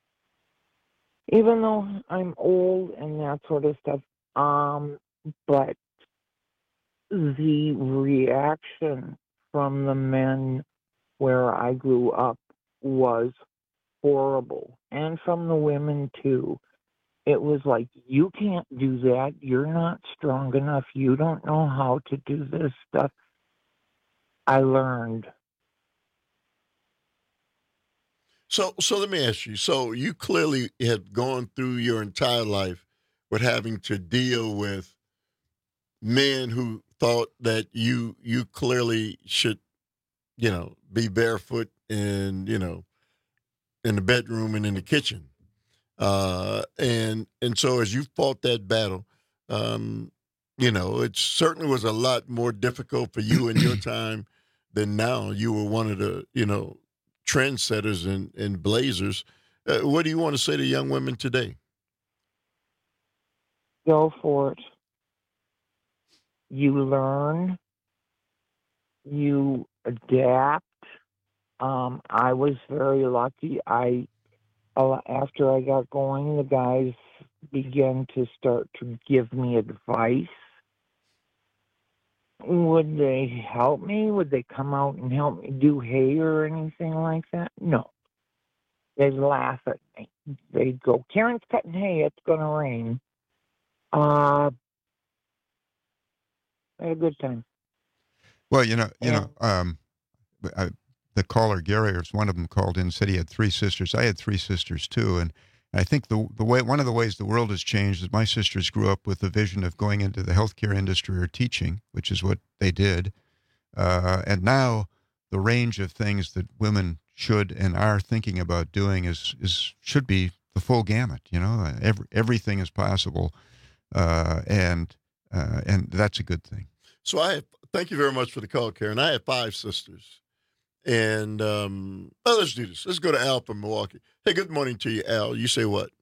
Even though I'm old and that sort of stuff, but the reaction from the men where I grew up was horrible. And from the women too. It was like, you can't do that. You're not strong enough. You don't know how to do this stuff. I learned. So let me ask you. So you clearly have gone through your entire life with having to deal with men who thought that you clearly should, be barefoot and, in the bedroom and in the kitchen. And so as you fought that battle, it certainly was a lot more difficult for you in your time than now. You were one of the, trendsetters and blazers. What do you want to say to young women today? Go for it. You learn. You adapt. I was very lucky. After I got going, the guys began to start to give me advice. Would they help me? Would they come out and help me do hay or anything like that? No. They'd laugh at me. They'd go, Karen's cutting hay. It's going to rain. I had a good time. Well, the caller, Gary, or one of them called in and said he had 3 sisters. I had 3 sisters, too. And I think one of the ways the world has changed is my sisters grew up with the vision of going into the healthcare industry or teaching, which is what they did. And now the range of things that women should and are thinking about doing should be the full gamut. Everything is possible, and that's a good thing. So thank you very much for the call, Karen. I have 5 sisters. And let's do this. Let's go to Al from Milwaukee. Hey, good morning to you, Al. You say what?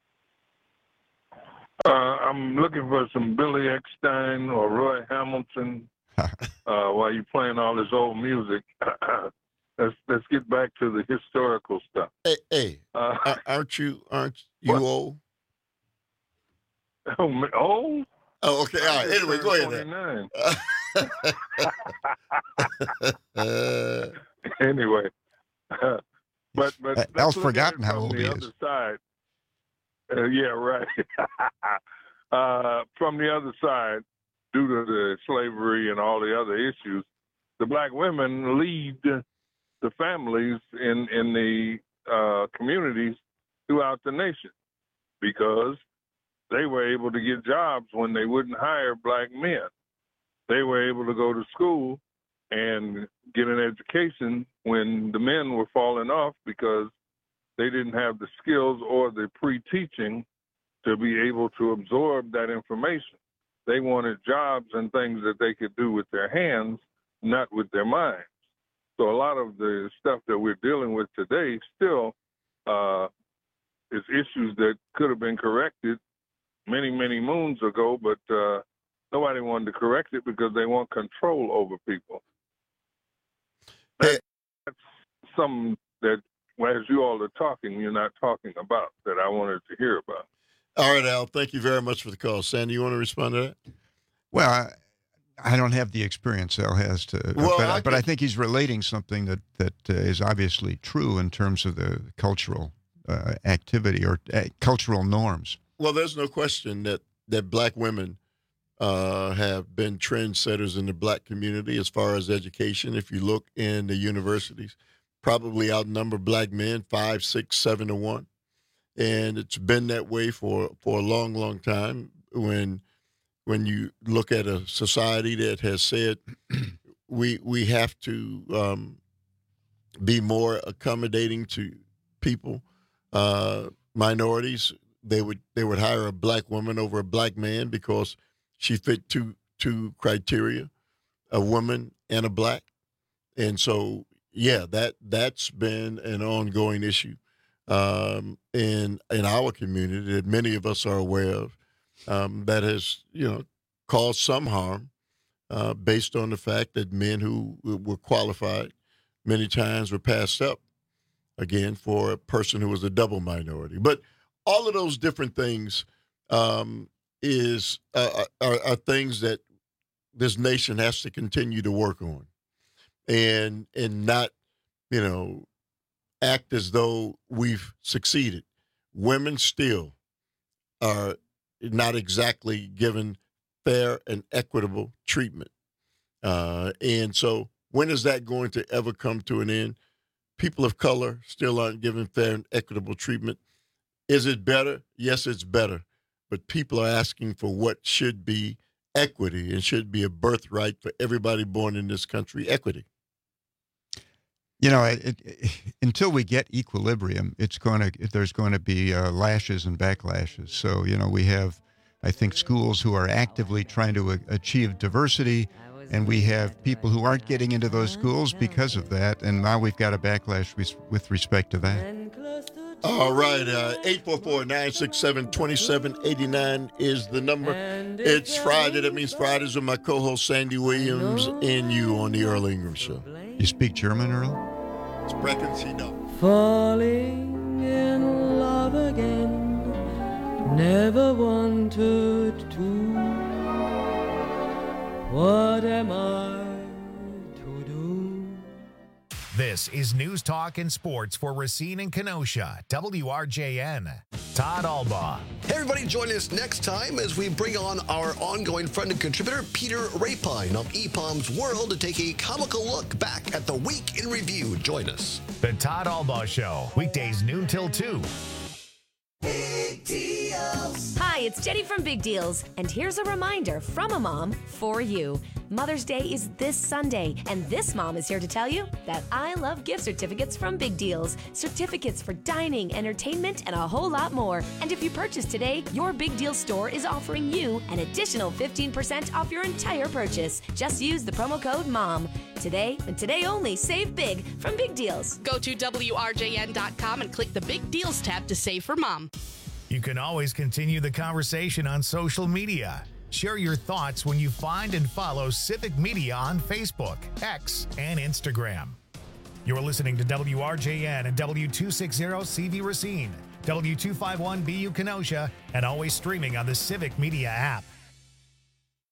I'm looking for some Billy Eckstine or Roy Hamilton while you're playing all this old music. Let's get back to the historical stuff. Hey, aren't you old? Old? Oh, okay. All right. Anyway, go ahead. Anyway, but Al's forgotten how old he is. Other side. Yeah, right. From the other side, due to the slavery and all the other issues, the black women lead the families in the communities throughout the nation because they were able to get jobs when they wouldn't hire black men. They were able to go to school and get an education when the men were falling off because they didn't have the skills or the pre-teaching to be able to absorb that information. They wanted jobs and things that they could do with their hands, not with their minds. So a lot of the stuff that we're dealing with today still is issues that could have been corrected many, many moons ago, but nobody wanted to correct it because they want control over people. That's something that, as you all are talking, you're not talking about, that I wanted to hear about. All right, Al, thank you very much for the call. Sandy, you want to respond to that? Well, I don't have the experience Al has to, but I think he's relating something that is obviously true in terms of the cultural activity or cultural norms. Well, there's no question that black women have been trendsetters in the black community as far as education. If you look in the universities, probably outnumber black men 5, 6, 7 to 1. And it's been that way for a long, long time. When you look at a society that has said we have to be more accommodating to people, minorities, they would hire a black woman over a black man because she fit two criteria, a woman and a black. And so, yeah, that's been an ongoing issue in our community that many of us are aware of, that has, caused some harm based on the fact that men who were qualified many times were passed up, again, for a person who was a double minority. But all of those different things are things that this nation has to continue to work on and not, act as though we've succeeded. Women still are not exactly given fair and equitable treatment. And so when is that going to ever come to an end? People of color still aren't given fair and equitable treatment. Is it better? Yes, it's better. But people are asking for what should be equity and should be a birthright for everybody born in this country, equity. Until we get equilibrium, there's going to be lashes and backlashes. So, we have, I think, schools who are actively trying to achieve diversity, and we have people who aren't getting into those schools because of that, and now we've got a backlash with respect to that. All right, 844-967-2789 is the number. It's Friday. That means Fridays with my co-host Sandy Williams and you on the Earl Ingram Show. You speak German, Earl? Sprechen Sie doch. Falling in love again, never wanted to. What am I to do? This is News Talk and Sports for Racine and Kenosha, WRJN. Todd Albaugh. Hey, everybody, join us next time as we bring on our ongoing friend and contributor, Peter Rapine of EPOM's World, to take a comical look back at the week in review. Join us. The Todd Albaugh Show, weekdays noon till 2. Big Deals. Hi, it's Jenny from Big Deals, and here's a reminder from a mom for you. Mother's Day is this Sunday, and this mom is here to tell you that I love gift certificates from Big Deals. Certificates for dining, entertainment, and a whole lot more. And if you purchase today, your Big Deal store is offering you an additional 15% off your entire purchase. Just use the promo code MOM. Today, and today only, save big from Big Deals. Go to WRJN.com and click the Big Deals tab to save for Mom. You can always continue the conversation on social media. Share your thoughts when you find and follow Civic Media on Facebook, X, and Instagram. You're listening to WRJN and W260CV Racine, W251BU Kenosha, and always streaming on the Civic Media app.